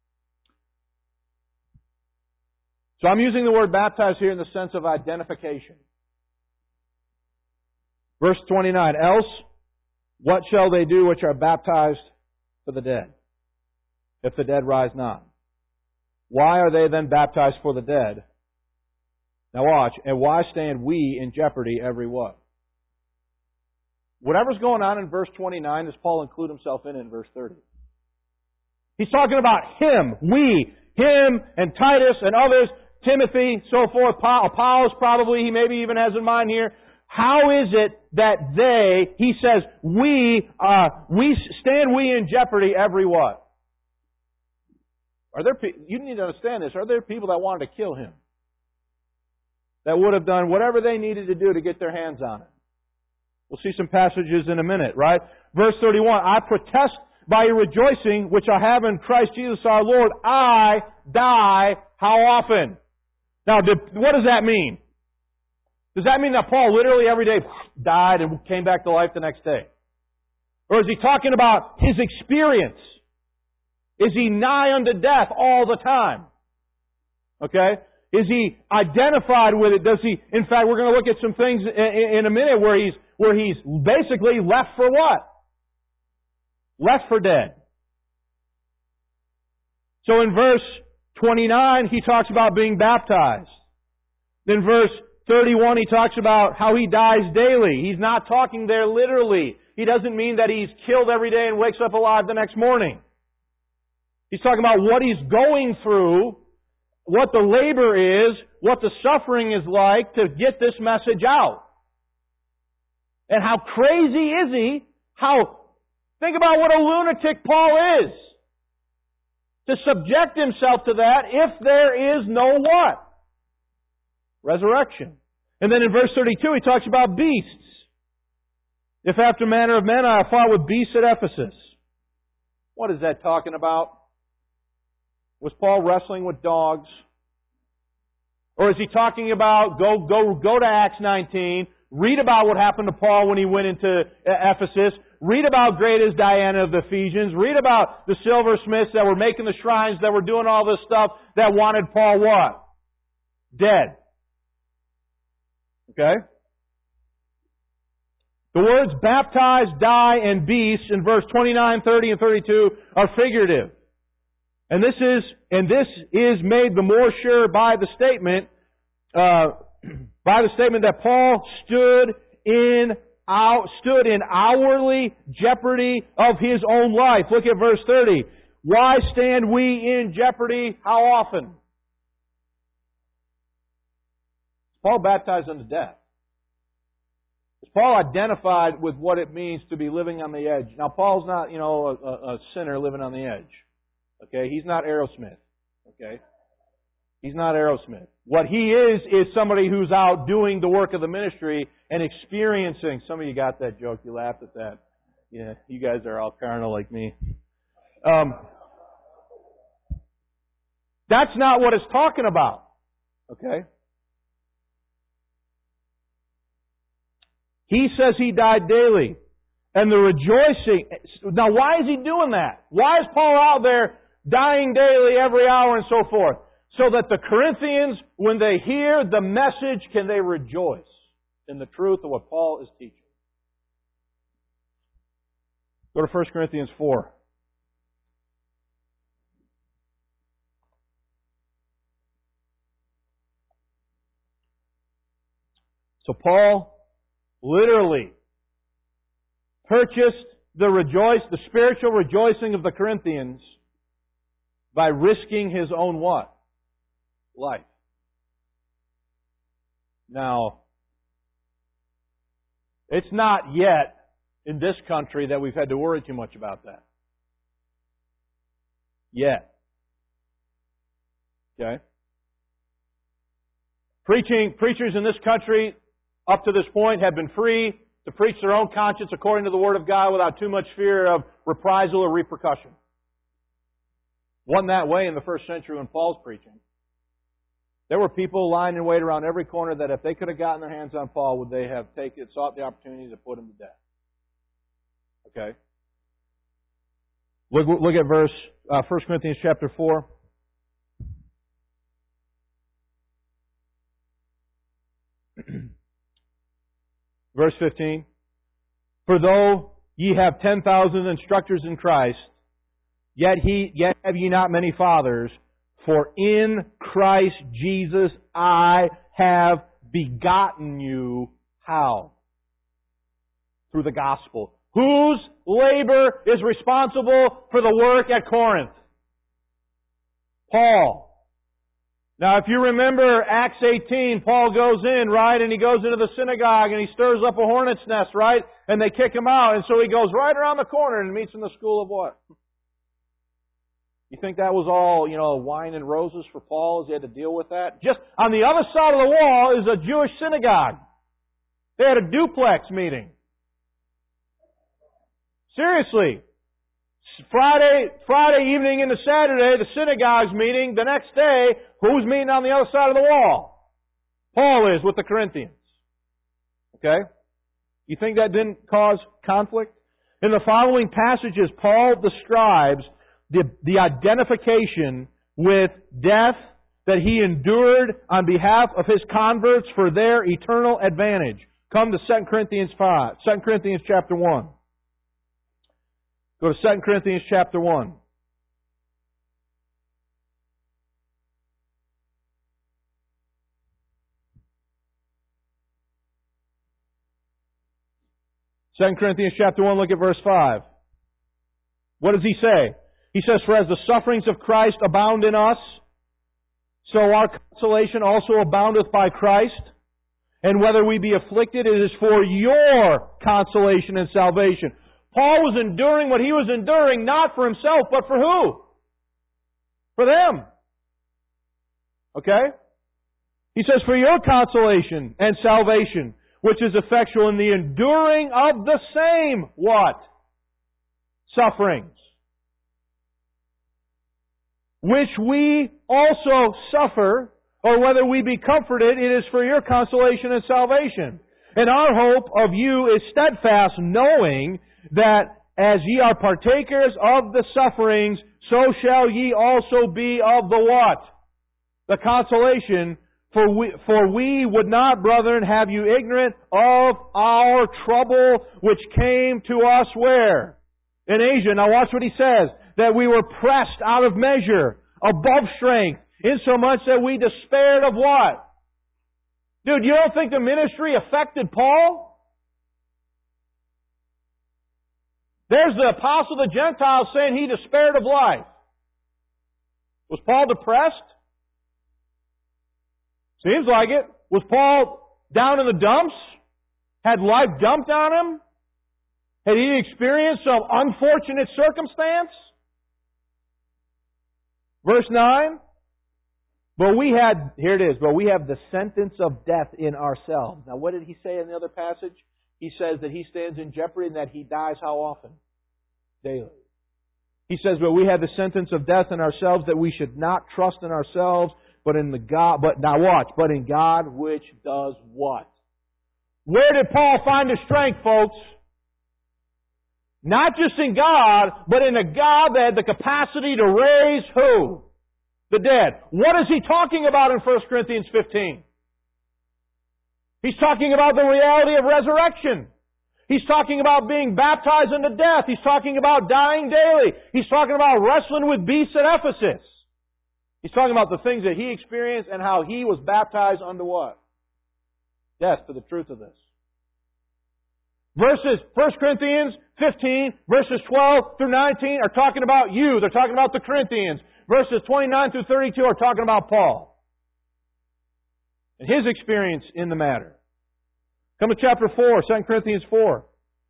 so I'm using the word baptize here in the sense of identification. Verse twenty-nine, else, what shall they do which are baptized for the dead, if the dead rise not? Why are they then baptized for the dead? Now watch, and why stand we in jeopardy every what? Whatever's going on in verse twenty-nine, does Paul include himself in it in verse thirty? He's talking about him, we, him and Titus and others, Timothy, so forth, Apollos probably, he maybe even has in mind here. How is it that they, he says, we, uh, we stand we in jeopardy every what? Are there, you need to understand this, are there people that wanted to kill him? That would have done whatever they needed to do to get their hands on it. We'll see some passages in a minute, right? Verse thirty-one, I protest by your rejoicing, which I have in Christ Jesus our Lord, I die how often? Now, did, what does that mean? Does that mean that Paul literally every day died and came back to life the next day? Or is he talking about his experience? Is he nigh unto death all the time? Okay? Is he identified with it? Does he, in fact, we're going to look at some things in a minute where he's, where he's basically left for what? Left for dead. So in verse twenty-nine, he talks about being baptized. Then verse thirty-one, he talks about how he dies daily. He's not talking there literally. He doesn't mean that he's killed every day and wakes up alive the next morning. He's talking about what he's going through, what the labor is, what the suffering is like to get this message out. And how crazy is he? How, think about what a lunatic Paul is. To subject himself to that if there is no what? Resurrection. And then in verse thirty-two he talks about beasts. If after manner of men I have fought with beasts at Ephesus. What is that talking about? Was Paul wrestling with dogs? Or is he talking about, go, go, go to Acts nineteen, read about what happened to Paul when he went into Ephesus, read about great is Diana of the Ephesians, read about the silversmiths that were making the shrines, that were doing all this stuff, that wanted Paul what? Dead. Okay? The words baptize, die, and beast in verse twenty-nine, thirty, and thirty-two are figurative. And this is, and this is made the more sure by the statement, uh, by the statement that Paul stood in, out, stood in hourly jeopardy of his own life. Look at verse thirty. Why stand we in jeopardy? How often? Paul baptized unto death. Paul identified with what it means to be living on the edge. Now, Paul's not, you know, a, a sinner living on the edge. Okay? He's not Aerosmith. Okay? He's not Aerosmith. What he is, is somebody who's out doing the work of the ministry and experiencing. Some of you got that joke. You laughed at that. Yeah, you guys are all carnal like me. Um, that's not what it's talking about. Okay? He says he died daily. And the rejoicing... Now, why is he doing that? Why is Paul out there dying daily every hour and so forth? So that the Corinthians, when they hear the message, can they rejoice in the truth of what Paul is teaching. Go to First Corinthians four. So Paul literally purchased the rejoice, the spiritual rejoicing of the Corinthians by risking his own what? Life. Now, it's not yet in this country that we've had to worry too much about that. Yet. Okay? Preaching, preachers in this country up to this point have been free to preach their own conscience according to the Word of God without too much fear of reprisal or repercussion. Wasn't that way in the first century when Paul's preaching. There were people lying in wait around every corner that if they could have gotten their hands on Paul, would they have taken, sought the opportunity to put him to death. Okay? Look, look at verse, uh, First Corinthians chapter four. Verse fifteen. For though ye have ten thousand instructors in Christ, yet he yet have ye not many fathers, for in Christ Jesus I have begotten you. How? Through the gospel. Whose labor is responsible for the work at Corinth? Paul. Now, if you remember Acts eighteen, Paul goes in, right, and he goes into the synagogue and he stirs up a hornet's nest, right, and they kick him out, and so he goes right around the corner and meets in the school of what? You think that was all, you know, wine and roses for Paul as he had to deal with that? Just on the other side of the wall is a Jewish synagogue. They had a duplex meeting. Seriously. Friday, Friday evening into Saturday, the synagogue's meeting. The next day, who's meeting on the other side of the wall? Paul is with the Corinthians. Okay? You think that didn't cause conflict? In the following passages, Paul describes the, the identification with death that he endured on behalf of his converts for their eternal advantage. Come to Second Corinthians five, Second Corinthians chapter one. Go to Second Corinthians chapter one. Second Corinthians chapter one, look at verse five. What does he say? He says, for as the sufferings of Christ abound in us, so our consolation also aboundeth by Christ. And whether we be afflicted, it is for your consolation and salvation. Paul was enduring what he was enduring, not for himself, but for who? For them. Okay? He says, for your consolation and salvation, which is effectual in the enduring of the same, what? Sufferings. Which we also suffer, or whether we be comforted, it is for your consolation and salvation. And our hope of you is steadfast, knowing that as ye are partakers of the sufferings, so shall ye also be of the what? The consolation. For we, for we would not, brethren, have you ignorant of our trouble which came to us where? In Asia. Now watch what he says. That we were pressed out of measure, above strength, insomuch that we despaired of what? Dude, you don't think the ministry affected Paul? There's the apostle of the Gentiles saying he despaired of life. Was Paul depressed? Seems like it. Was Paul down in the dumps? Had life dumped on him? Had he experienced some unfortunate circumstance? Verse nine. But we had, here it is, but we have the sentence of death in ourselves. Now what did he say in the other passage? He says that he stands in jeopardy and that he dies how often? Daily. He says, but we have the sentence of death in ourselves, that we should not trust in ourselves, but in the God, but now watch, but in God which does what? Where did Paul find his strength, folks? Not just in God, but in a God that had the capacity to raise who? The dead. What is he talking about in First Corinthians fifteen? He's talking about the reality of resurrection. He's talking about being baptized unto death. He's talking about dying daily. He's talking about wrestling with beasts at Ephesus. He's talking about the things that he experienced and how he was baptized unto what? Death, to the truth of this. Verses, First Corinthians fifteen, verses twelve through nineteen are talking about you. They're talking about the Corinthians. Verses twenty-nine through thirty-two are talking about Paul and his experience in the matter. Come to chapter four, Second Corinthians four.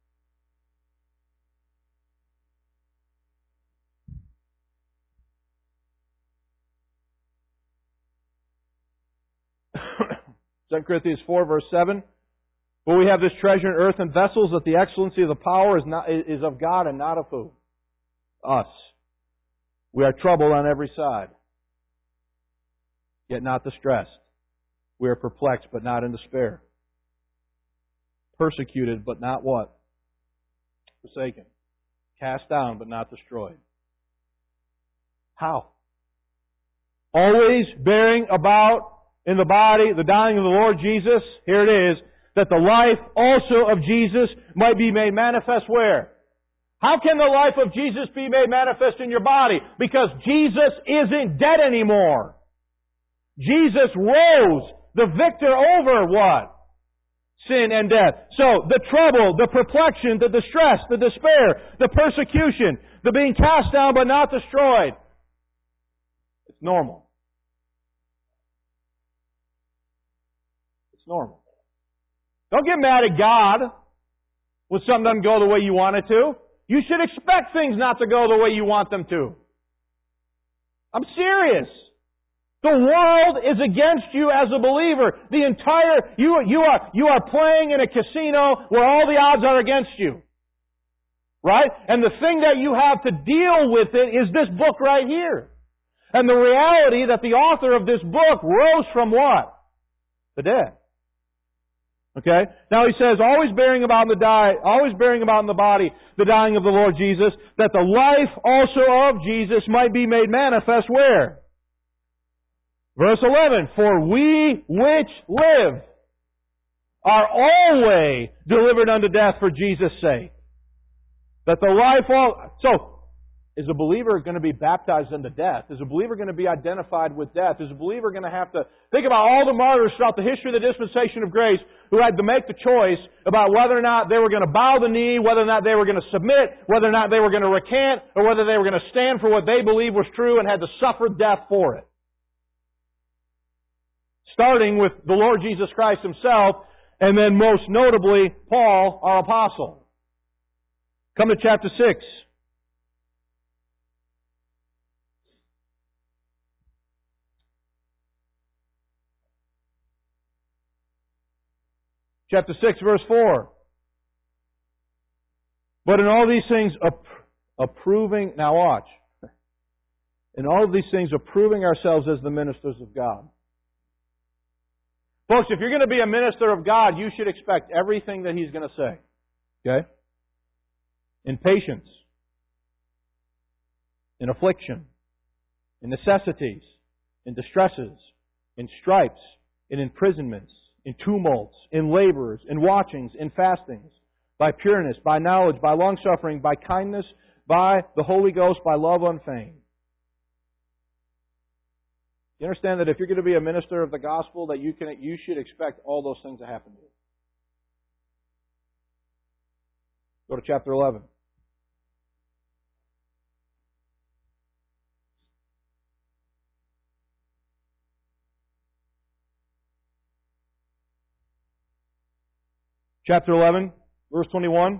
Second Corinthians four, verse seven. But we have this treasure in earthen vessels, that the excellency of the power is not is of God and not of who? Us. We are troubled on every side, yet not distressed. We are perplexed, but not in despair. Persecuted, but not what? Forsaken. Cast down, but not destroyed. How? Always bearing about in the body the dying of the Lord Jesus. Here it is. That the life also of Jesus might be made manifest where? How can the life of Jesus be made manifest in your body? Because Jesus isn't dead anymore. Jesus rose, the victor over what? Sin and death. So, the trouble, the perplexion, the distress, the despair, the persecution, the being cast down but not destroyed. It's normal. It's normal. Don't get mad at God when something doesn't go the way you want it to. You should expect things not to go the way you want them to. I'm serious. The world is against you as a believer. The entire, you, you are, you are playing in a casino where all the odds are against you. Right? And the thing that you have to deal with it is this book right here. And the reality that the author of this book rose from what? The dead. Okay? Now he says, always bearing about in the die, always bearing about in the body the dying of the Lord Jesus, that the life also of Jesus might be made manifest where? Verse eleven, for we which live are always delivered unto death for Jesus' sake. That the life all... So, is a believer going to be baptized into death? Is a believer going to be identified with death? Is a believer going to have to... Think about all the martyrs throughout the history of the dispensation of grace who had to make the choice about whether or not they were going to bow the knee, whether or not they were going to submit, whether or not they were going to recant, or whether they were going to stand for what they believed was true and had to suffer death for it. Starting with the Lord Jesus Christ Himself, and then most notably, Paul, our apostle. Come to chapter six. Chapter six, verse four. But in all these things, approving, now watch. In all of these things, approving ourselves as the ministers of God. Folks, if you're going to be a minister of God, you should expect everything that He's going to say. Okay? In patience. In affliction. In necessities. In distresses. In stripes. In imprisonments. In tumults, in labors, in watchings, in fastings, by pureness, by knowledge, by longsuffering, by kindness, by the Holy Ghost, by love unfeigned. You understand that if you're going to be a minister of the gospel, that you can, you should expect all those things to happen to you. Go to chapter eleven. Chapter eleven, verse twenty-one.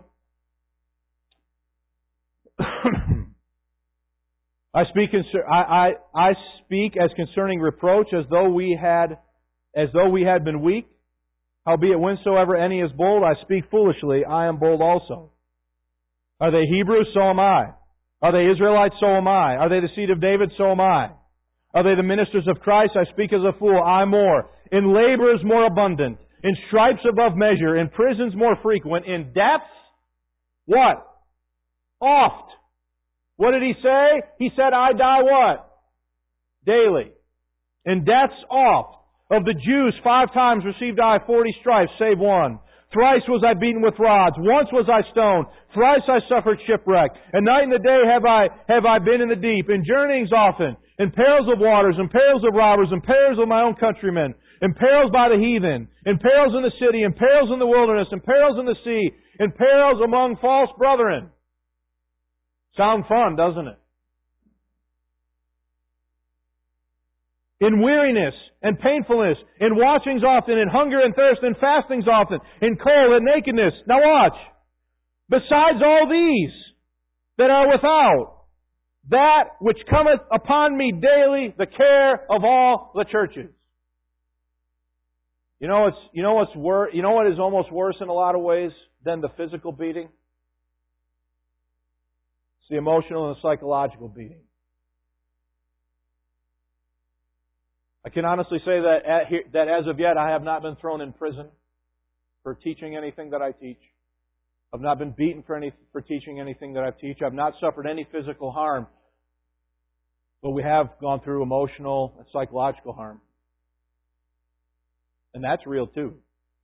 I speak, I, I, I speak as concerning reproach, as though we had, as though we had been weak. Howbeit, whensoever any is bold, I speak foolishly. I am bold also. Are they Hebrews? So am I. Are they Israelites? So am I. Are they the seed of David? So am I. Are they the ministers of Christ? I speak as a fool. I more. In labors more abundant. In stripes above measure, in prisons more frequent, in deaths, what? Oft. What did he say? He said, I die what? Daily. In deaths oft. Of the Jews, five times received I forty stripes, save one. Thrice was I beaten with rods. Once was I stoned. Thrice I suffered shipwreck. And night and the day have I, have I been in the deep. In journeyings often. In perils of waters. In perils of robbers. In perils of my own countrymen. In perils by the heathen, in perils in the city, in perils in the wilderness, in perils in the sea, in perils among false brethren. Sound fun, doesn't it? In weariness and painfulness, in watchings often, in hunger and thirst, in fastings often, in cold and nakedness. Now watch. Besides all these that are without, that which cometh upon me daily, the care of all the churches. You know what's you know what's wor- you know what is almost worse in a lot of ways than the physical beating? It's the emotional and the psychological beating. I can honestly say that at here, that as of yet I have not been thrown in prison for teaching anything that I teach. I've not been beaten for any for teaching anything that I teach. I've not suffered any physical harm. But we have gone through emotional and psychological harm. And that's real too.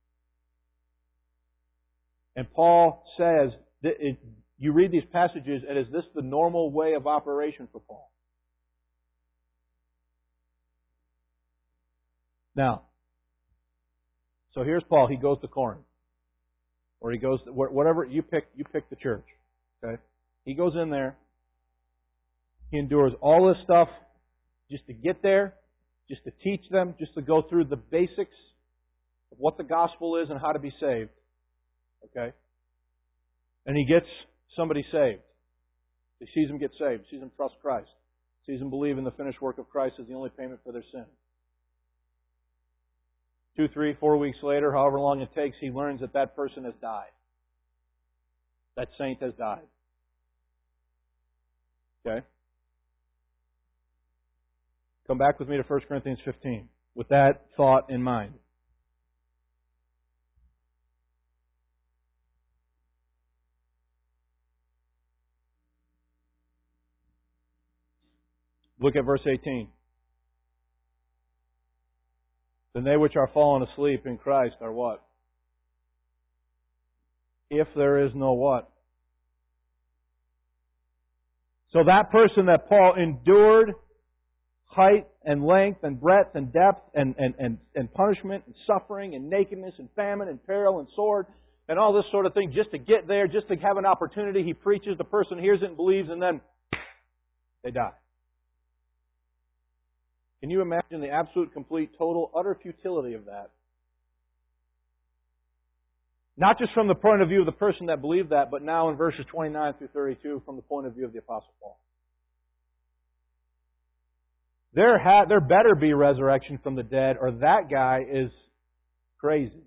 And Paul says, that it, you read these passages, and is this the normal way of operation for Paul? Now, so here's Paul. He goes to Corinth, or he goes to, whatever you pick. You pick the church. Okay, he goes in there. He endures all this stuff just to get there, just to teach them, just to go through the basics of what the gospel is and how to be saved. Okay, and he gets somebody saved. He sees them get saved. Sees them trust Christ. Sees them believe in the finished work of Christ as the only payment for their sin. Two, three, four weeks later, however long it takes, he learns that that person has died. That saint has died. Okay? Come back with me to First Corinthians fifteen with that thought in mind. Look at verse eighteen. Then they which are fallen asleep in Christ are what? If there is no what? So that person that Paul endured height and length and breadth and depth and, and, and, and punishment and suffering and nakedness and famine and peril and sword and all this sort of thing just to get there, just to have an opportunity. He preaches, the person hears it and believes, and then they die. Can you imagine the absolute, complete, total, utter futility of that? Not just from the point of view of the person that believed that, but now in verses twenty-nine through thirty-two from the point of view of the Apostle Paul. There, ha- there better be resurrection from the dead, or that guy is crazy.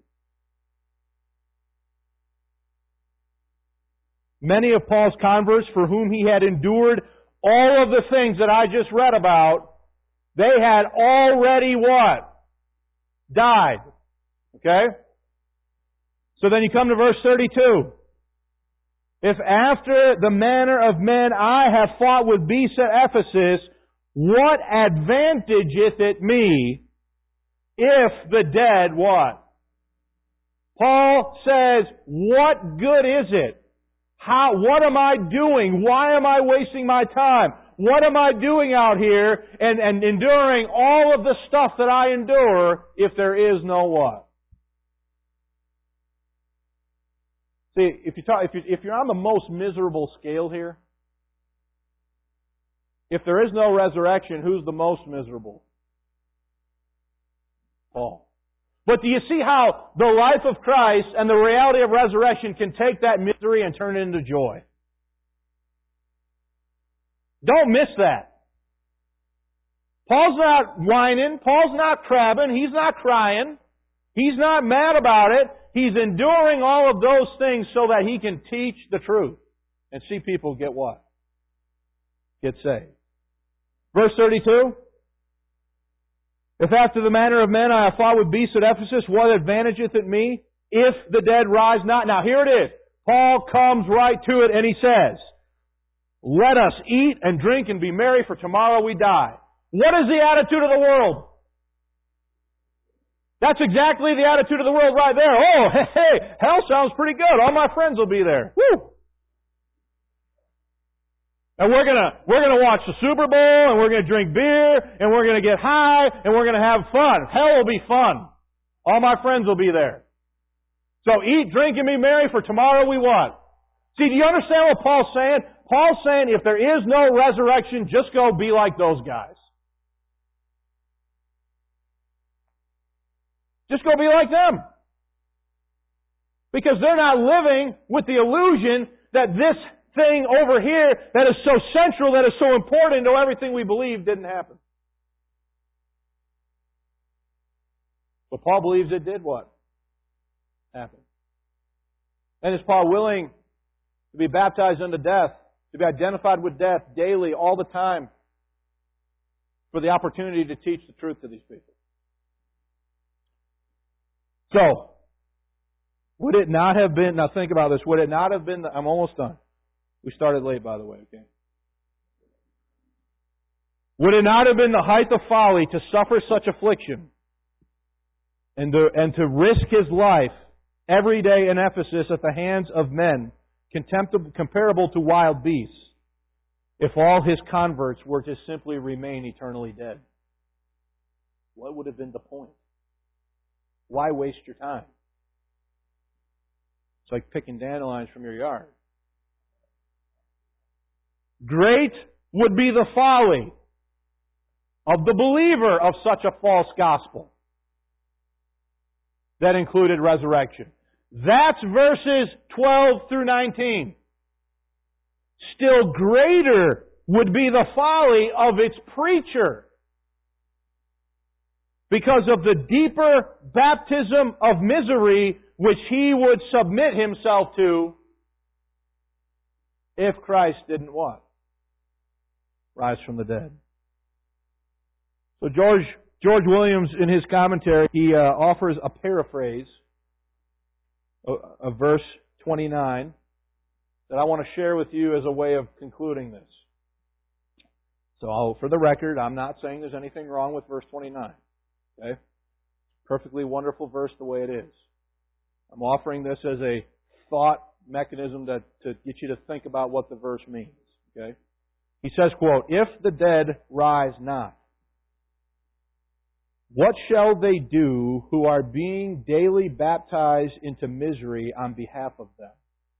Many of Paul's converts, for whom he had endured all of the things that I just read about, they had already what? Died. Okay? So then you come to verse thirty-two. If after the manner of men I have fought with beasts at Ephesus, what advantageth it me if the dead what? Paul says, what good is it? How, what am I doing? Why am I wasting my time? What am I doing out here and, and enduring all of the stuff that I endure if there is no what? See, if you talk, if you if you're on the most miserable scale here, if there is no resurrection, who's the most miserable? Paul. But do you see how the life of Christ and the reality of resurrection can take that misery and turn it into joy? Don't miss that. Paul's not whining. Paul's not crabbing. He's not crying. He's not mad about it. He's enduring all of those things so that he can teach the truth and see people get what? Get saved. Verse thirty-two. If after the manner of men I have fought with beasts at Ephesus, what advantageth it me if the dead rise not? Now here it is. Paul comes right to it and he says, let us eat and drink and be merry, for tomorrow we die. What is the attitude of the world? That's exactly the attitude of the world right there. Oh, hey, hey, hell sounds pretty good. All my friends will be there. Woo! And we're gonna, we're gonna watch the Super Bowl, and we're gonna drink beer, and we're gonna get high, and we're gonna have fun. Hell will be fun. All my friends will be there. So eat, drink, and be merry, for tomorrow we what? See, do you understand what Paul's saying? Paul's saying if there is no resurrection, just go be like those guys. Just go be like them. Because they're not living with the illusion that this thing over here that is so central, that is so important to everything we believe didn't happen. But Paul believes it did what? Happen. And is Paul willing to be baptized unto death, to be identified with death daily, all the time, for the opportunity to teach the truth to these people. So, would it not have been, now think about this, would it not have been, the, I'm almost done. We started late, by the way, okay? Would it not have been the height of folly to suffer such affliction and to, and to risk his life every day in Ephesus at the hands of men contemptible, comparable to wild beasts, if all his converts were to simply remain eternally dead? What would have been the point? Why waste your time? It's like picking dandelions from your yard. Great would be the folly of the believer of such a false gospel that included resurrection. That's verses twelve through nineteen. Still greater would be the folly of its preacher, because of the deeper baptism of misery which he would submit himself to if Christ didn't what? Rise from the dead. So George George Williams, in his commentary, he uh, offers a paraphrase of, of verse twenty-nine that I want to share with you as a way of concluding this. So I'll, for the record, I'm not saying there's anything wrong with verse twenty-nine. Okay? Perfectly wonderful verse the way it is. I'm offering this as a thought mechanism that, to get you to think about what the verse means. Okay? He says, quote, "If the dead rise not, what shall they do who are being daily baptized into misery on behalf of them?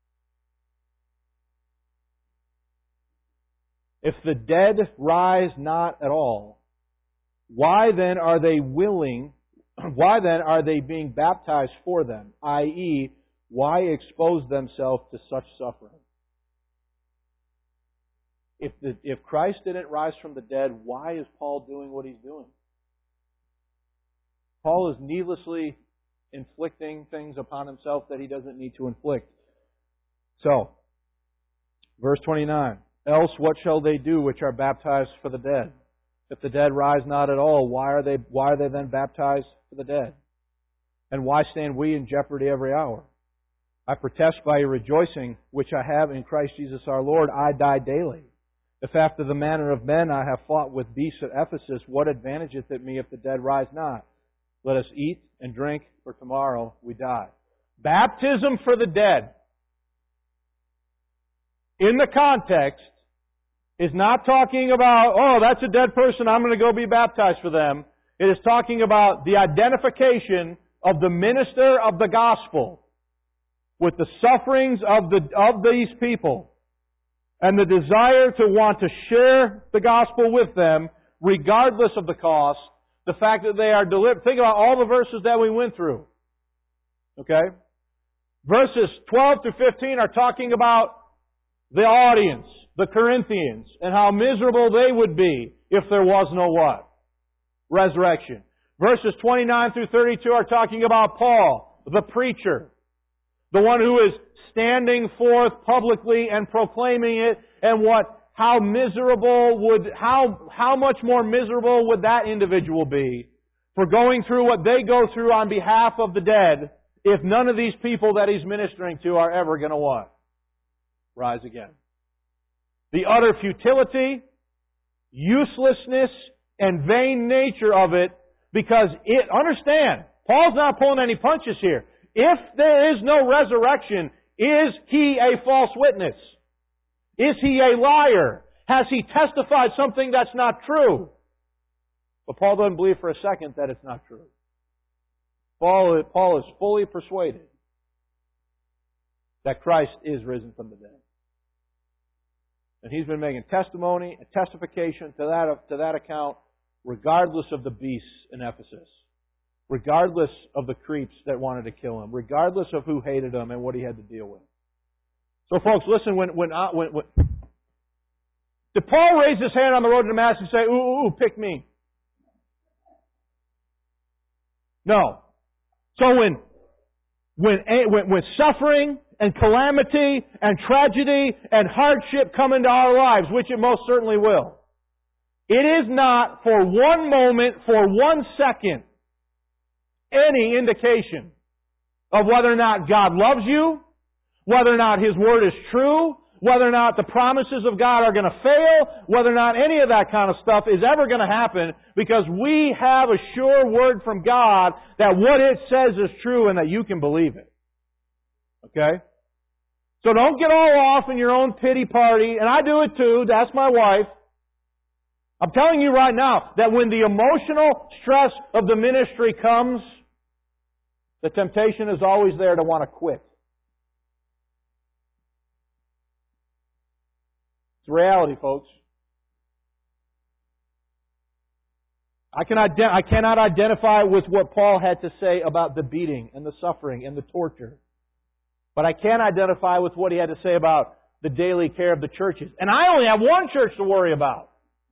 If the dead rise not at all, why then are they willing, why then are they being baptized for them? that is, why expose themselves to such suffering? If, the, if Christ didn't rise from the dead, why is Paul doing what he's doing? Paul is needlessly inflicting things upon himself that he doesn't need to inflict. So, verse twenty-nine, "Else what shall they do which are baptized for the dead? If the dead rise not at all, why are they why are they then baptized for the dead? And why stand we in jeopardy every hour? I protest by your rejoicing, which I have in Christ Jesus our Lord, I die daily. If after the manner of men I have fought with beasts at Ephesus, what advantageth it me if the dead rise not? Let us eat and drink, for tomorrow we die." Baptism for the dead, in the context, is not talking about, oh, that's a dead person, I'm going to go be baptized for them. It is talking about the identification of the minister of the gospel with the sufferings of the of these people and the desire to want to share the gospel with them regardless of the cost, the fact that they are delivered. Think about all the verses that we went through. Okay? Verses twelve to fifteen are talking about the audience, the Corinthians, and how miserable they would be if there was no what? Resurrection. Verses twenty-nine through thirty-two are talking about Paul, the preacher, the one who is standing forth publicly and proclaiming it, and what, how miserable would, how, how much more miserable would that individual be for going through what they go through on behalf of the dead if none of these people that he's ministering to are ever going to what? Rise again. The utter futility, uselessness, and vain nature of it, because it, understand, Paul's not pulling any punches here. If there is no resurrection, is he a false witness? Is he a liar? Has he testified something that's not true? But Paul doesn't believe for a second that it's not true. Paul, Paul is fully persuaded that Christ is risen from the dead. And he's been making testimony and testification to that, to that account, regardless of the beasts in Ephesus, regardless of the creeps that wanted to kill him, regardless of who hated him and what he had to deal with. So, folks, listen. When when, uh, when, when did Paul raise his hand on the road to Damascus and say, "Ooh, ooh, ooh, pick me"? No. So when when when, when suffering and calamity and tragedy and hardship come into our lives, which it most certainly will, It is not for one moment, for one second, any indication of whether or not God loves you, whether or not His Word is true, whether or not the promises of God are going to fail, whether or not any of that kind of stuff is ever going to happen, because we have a sure word from God that what it says is true and that you can believe it. Okay? So don't get all off in your own pity party, and I do it too, that's my wife. I'm telling you right now that when the emotional stress of the ministry comes, the temptation is always there to want to quit. It's reality, folks. I, can ident- I cannot identify with what Paul had to say about the beating and the suffering and the torture. But I can identify with what he had to say about the daily care of the churches. And I only have one church to worry about.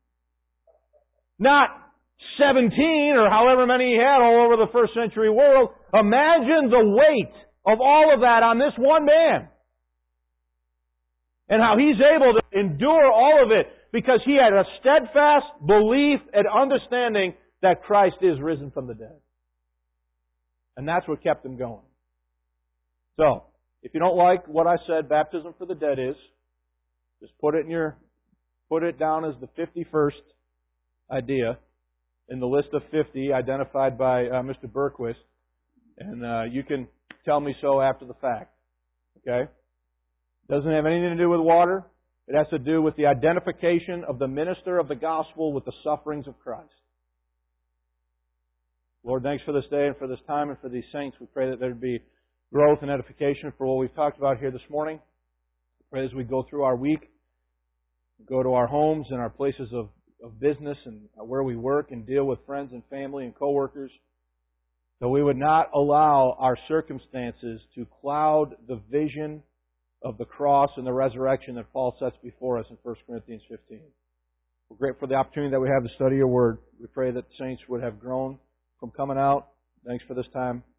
Not seventeen or however many he had all over the first century world. Imagine the weight of all of that on this one man. And how he's able to endure all of it because he had a steadfast belief and understanding that Christ is risen from the dead. And that's what kept him going. So, if you don't like what I said, baptism for the dead is, just put it in your, put it down as the fifty-first idea in the list of fifty identified by uh, Mister Berquist. And uh, you can tell me so after the fact. Okay? Doesn't have anything to do with water. It has to do with the identification of the minister of the gospel with the sufferings of Christ. Lord, thanks for this day and for this time and for these saints. We pray that there would be growth and edification for what we've talked about here this morning. We pray as we go through our week, go to our homes and our places of, of business and where we work and deal with friends and family and coworkers, that we would not allow our circumstances to cloud the vision of the cross and the resurrection that Paul sets before us in First Corinthians fifteen. We're grateful for the opportunity that we have to study your Word. We pray that the saints would have grown from coming out. Thanks for this time.